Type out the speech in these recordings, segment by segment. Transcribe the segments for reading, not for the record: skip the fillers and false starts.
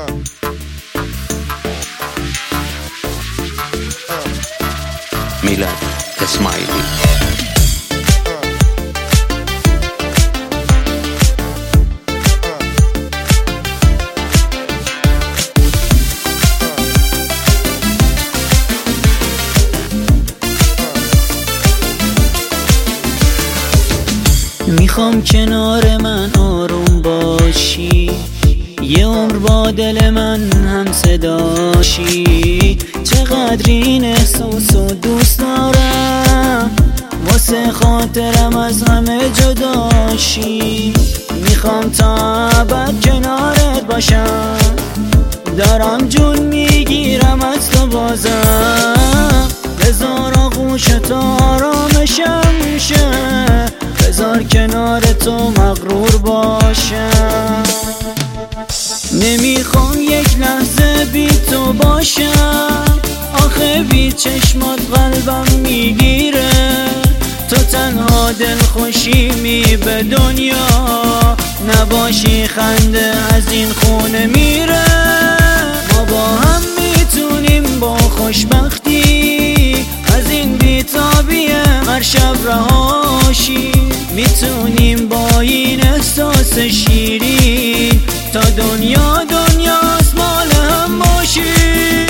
میلاد اسماعیلی. میخوام کنار من آروم باشی، یه عمر با دل من هم صداشی. چقدر این احساسو دوست دارم، واسه خاطرم از همه جداشی. میخوام تا ابد کنارت باشم، دارم جون میگیرم از تو بازم. بذار آغوشت آرامشم شه، بذار کنار تو مغرور باشم. نمیخوام یک لحظه بی تو باشم، آخه بی چشمات قلبم میگیره. تو تنها دل خوشیمی به دنیا، نباشی خنده از این خونه میره. ما با هم میتونیم با خوشبختی از این بیتابی هر شب رهاشی. میتونیم با این احساس شیرین تا دنیا دنیاست مال هم باشیم.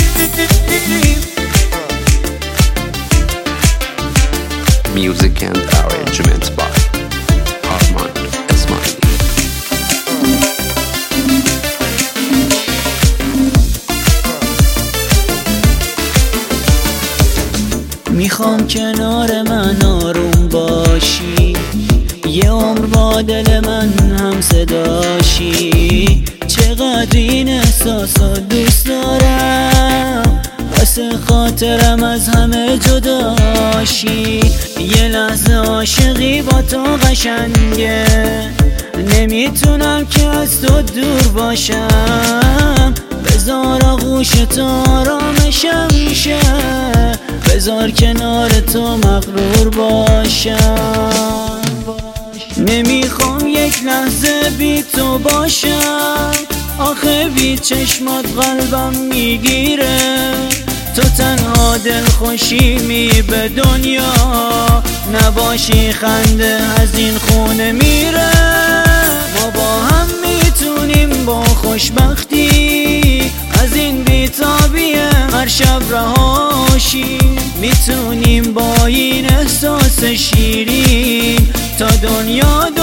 Music and arrangement by Arman Esmaili. میخوام کنار من آروم باشی، یه عمر با دل من هم صداشی. چقدر این احساسو دوست دارم، واسه خاطرم از همه جداشی. یه لحظه عاشقی با تو قشنگه، نمیتونم که از تو دور باشم. بذار آغوشت آرامشم شه، بذار کنار تو مغرور باشم. نمیخوام یک لحظه بی تو باشم، آخه بی چشمات قلبم میگیره. تو تنها دل خوشیمی به دنیا، نباشی خنده از این خونه میره. ما با هم میتونیم با خوشبختی از این بیتابی هر شب رهاشی. میتونیم با این احساس شیرین تا دنیا